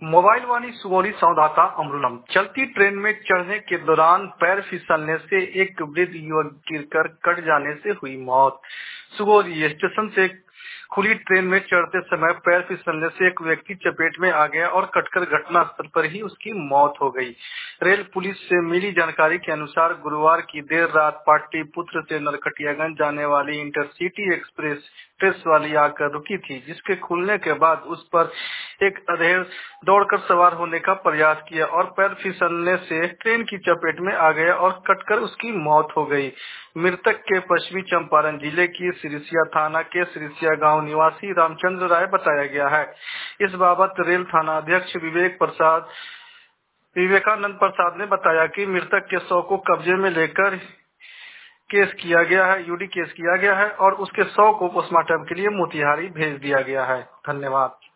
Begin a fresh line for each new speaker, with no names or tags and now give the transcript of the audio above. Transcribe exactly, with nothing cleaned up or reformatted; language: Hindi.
मोबाइल वाणी सुगौली संवाददाता अमरुलम। चलती ट्रेन में चढ़ने के दौरान पैर फिसलने से एक वृद्ध युवक गिरकर कट जाने से हुई मौत। सुगौली स्टेशन से खुली ट्रेन में चढ़ते समय पैर फिसलने से एक व्यक्ति चपेट में आ गया और कटकर घटनास्थल पर ही उसकी मौत हो गई। रेल पुलिस से मिली जानकारी के अनुसार गुरुवार की देर रात पाटलिपुत्र से नरकटियागंज जाने वाली इंटरसिटी एक्सप्रेस ट्रेस वाली आकर रुकी थी, जिसके खुलने के बाद उस पर एक अधेड़ दौड़कर सवार होने का प्रयास किया और पैर फिसलने से ट्रेन की चपेट में आ गया और कटकर उसकी मौत हो गई। मृतक के पश्चिमी चंपारण जिले की सिरिसिया थाना के सिरिसिया गांव निवासी रामचंद्र राय बताया गया है। इस बाबत रेल थाना अध्यक्ष विवेक प्रसाद विवेकानंद प्रसाद ने बताया कि मृतक के शव को कब्जे में लेकर केस किया गया है यूडी केस किया गया है और उसके शव को पोस्टमार्टम के लिए मोतिहारी भेज दिया गया है। धन्यवाद।